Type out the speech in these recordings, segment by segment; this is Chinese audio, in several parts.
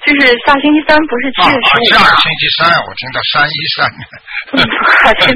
就是下星期3不是7月15吗？ 下星期3，我听到313。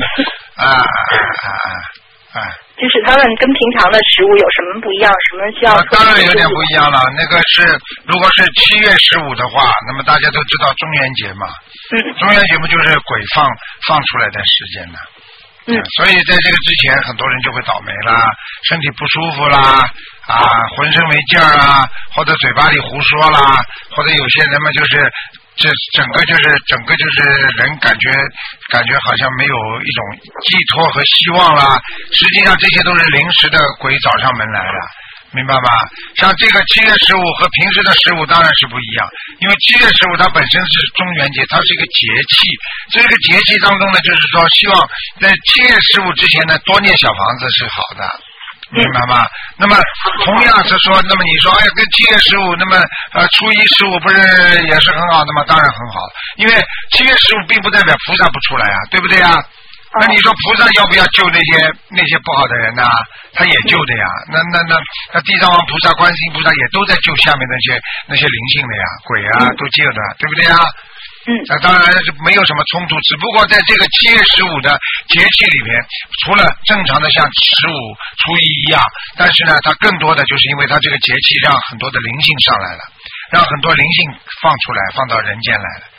就是他们跟平常的食物有什么不一样？什么需要？ 当然有点不一样了。那个是，如果是7月15的话，那么大家都知道中元节嘛。中元节不就是鬼放出来的时间呢？所以在这个之前，很多人就会倒霉啦，身体不舒服啦，浑身没劲儿啊，或者嘴巴里胡说啦，或者有些人嘛就是这整个就是人感觉好像没有一种寄托和希望啦，实际上这些都是临时的鬼找上门来了。明白吗？像这个7月15和平时的15当然是不一样，因为7月15它本身是中元节，它是一个节气，这个节气当中呢，就是说希望在7月15之前呢多念小房子是好的。明白吗？那么同样是说，那么你说跟7月15，那么初一15不是也是很好的吗？当然很好，因为7月15并不代表菩萨不出来啊，对不对啊？那你说菩萨要不要救那些不好的人呢？他也救的呀。那地藏王菩萨、观世音菩萨也都在救下面那些灵性的呀，鬼啊都救的，对不对啊？当然是没有什么冲突，只不过在这个7月15的节气里面，除了正常的像15、初一一样，但是呢，它更多的就是因为它这个节气让很多的灵性上来了，让很多灵性放出来，放到人间来了。